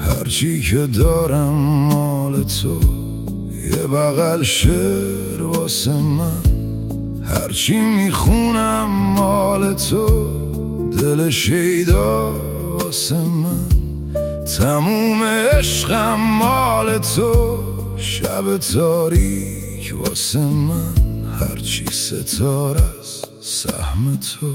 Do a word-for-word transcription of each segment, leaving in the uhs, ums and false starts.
هرچی که دارم مال تو، یه بغل شعر واسه من. هرچی میخونم مال تو، دل شیدا واسه من. تموم عشقم مال تو، شب تاریک واسه من. هرچی ستاره از سهم تو.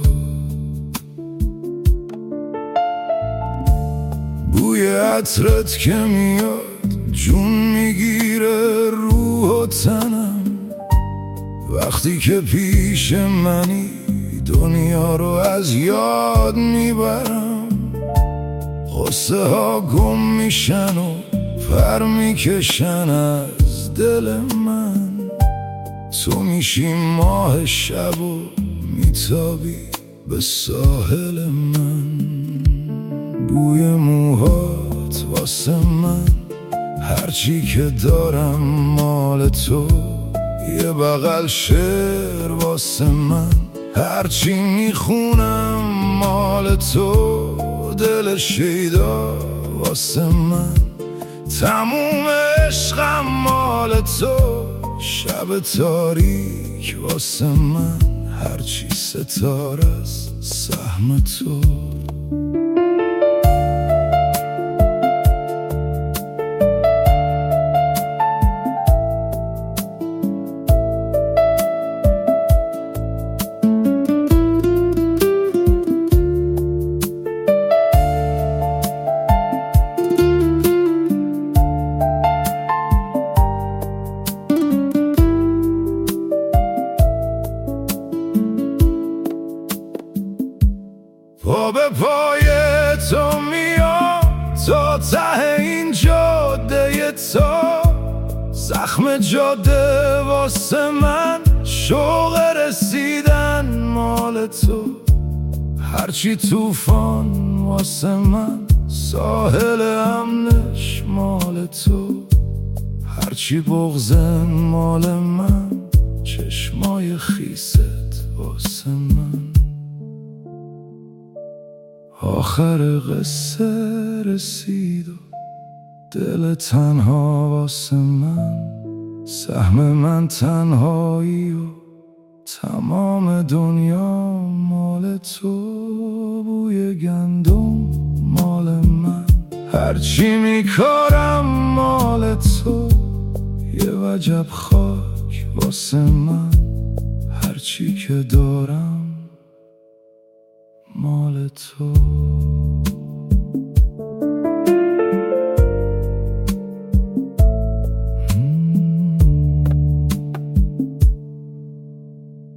بوی عطرت که میاد جون میگیره روح و تنم. وقتی که پیش منی دنیا رو از یاد میبرم. غصه ها گم میشن و پر میکشن از دل من. تو میشی ماه شب و میتابی به ساحل من. بوی موهات واسه من، هرچی که دارم مال تو. یه بغل شعر واسه من، هرچی میخونم مال تو. دل شیدا واسه من. تموم عشقم مال تو، شب تاریک واسه من. هرچی ستاره از سهم تو. پا به پای تو میام تا ته این جاده تا. زخم جاده واسه من، شوق رسیدن مال تو. هرچی طوفان واسه من، ساحل امنش مال تو. هرچی بغض مال من، چشمای خیست واسه من. آخر قصه رسید و دل تنها واسه من. سهم من تنهایی و تمام دنیا مال تو. بوی گندم مال من، هرچی میکارم مال تو. یه وجب خاک واسه من، هرچی که دارم مال تو.